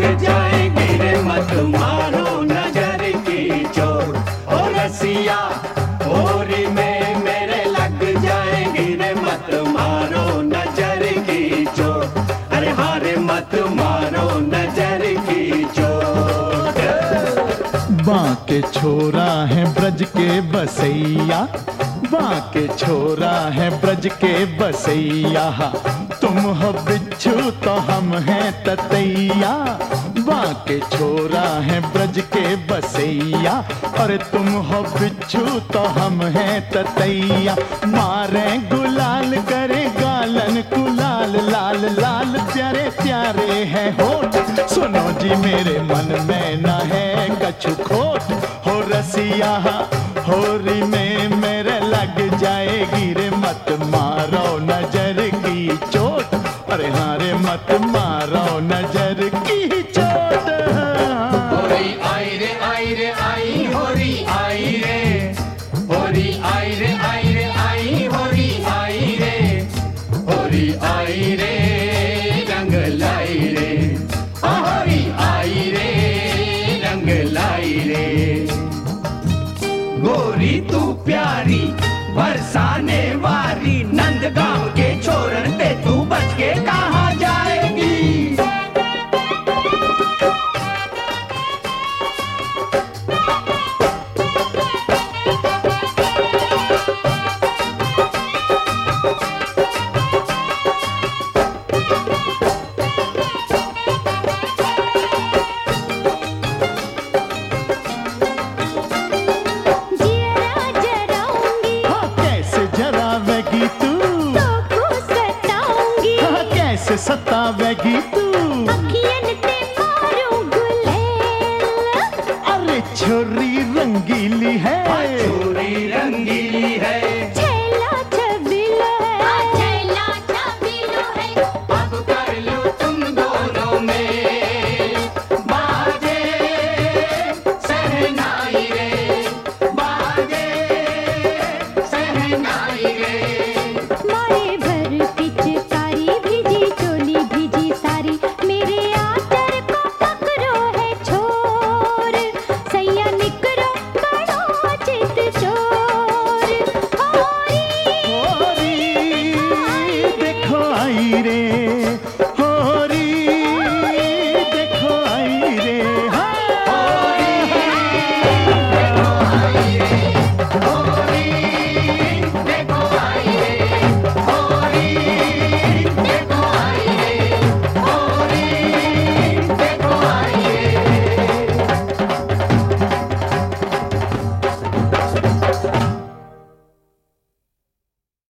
जाएगी रे, मत मारो नजर की चोट। ओ रसिया होरी में मेरे लग जाएगी रे, मत मारो नजर की चोट। अरे हारे मत मारो नजर की चोट। बांके छोरा है ब्रज के बसैया, बांके छोरा है ब्रज के बसैया। तुम हो बिच्छू तो हम हैं ततैया, बांके छोरा है ब्रज के बसैया। और तुम हो बिच्छू तो हम हैं ततैया। मारे गुलाल करे गालन कुलाल, लाल लाल प्यारे प्यारे हैं होठ। सुनो जी मेरे मन में न है कछु खोट। हो रसिया होरी में मेरे लग जाएगी रे, मत मारो नजर की चोट। अरे हाँ रे मत मारो नजर की चोट। होरी आई रे आई रे आई, होरी आई रे, होरी आई रे आई रे आई, होरी आई रे, होरी आई रे, रंग लाई रे, होरी आई रे, रंग लाई रे। गोरी तू प्यारी बरसाने वाली, नंदगांव के छोरन पे तू बच के कहाँ जाएगी। सतावेगी तू अखियन ते मारो गुलेल। अरे छोरी रंगीली है, छोरी रंगीली है, छैला छबीलो है, छैला छबीलो है। अब कर लो तुम दोनों में बाजे सहनाई रे, बाजे सहनाई रे। मारे भर पिचकारी भिजी चोली भिजी सारी, मेरे आदर को पकड़ो है छोर। सैया निकरो बड़ो चित चोर। होरी होरी देखो आई रे,